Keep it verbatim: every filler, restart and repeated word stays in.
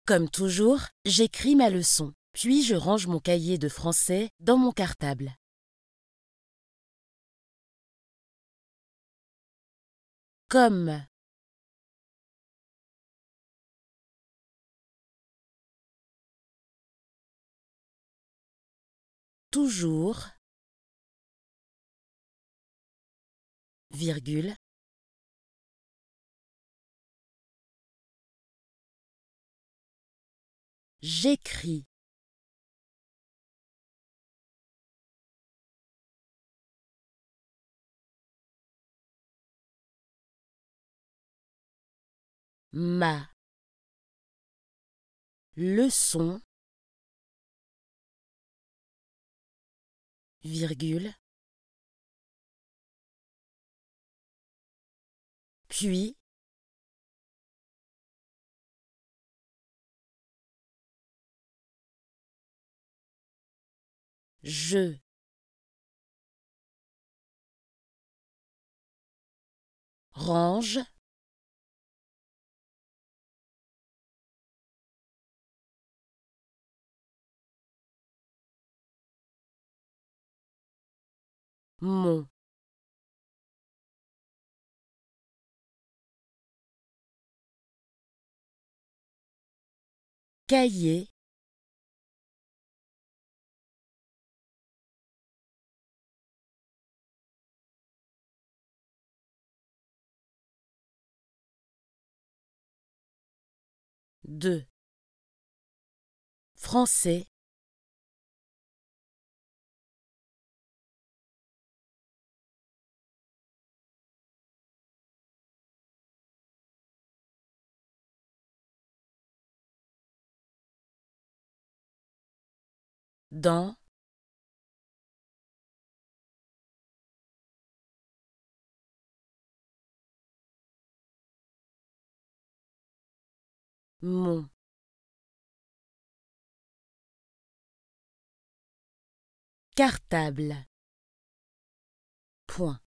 Comme toujours, j'écris ma leçon, puis je range mon cahier de français dans mon cartable. Comme. Toujours, virgule, j'écris. Ma leçon, virgule, puis je. Range, mon. Cahier, de. Français, dans, mon. Cartable. Point.